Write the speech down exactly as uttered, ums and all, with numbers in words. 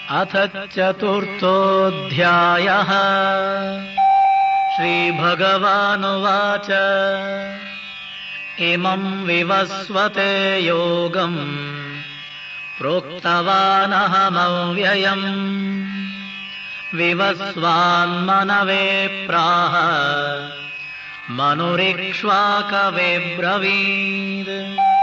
अथ चतुर्थोऽध्यायः। श्रीभगवानुवाच इमं विवस्वते योगम् प्रोक्तवानहमव्ययम् विवस्वान्मनवे प्राह मनुरिक्ष्वाकवे ब्रवीत्।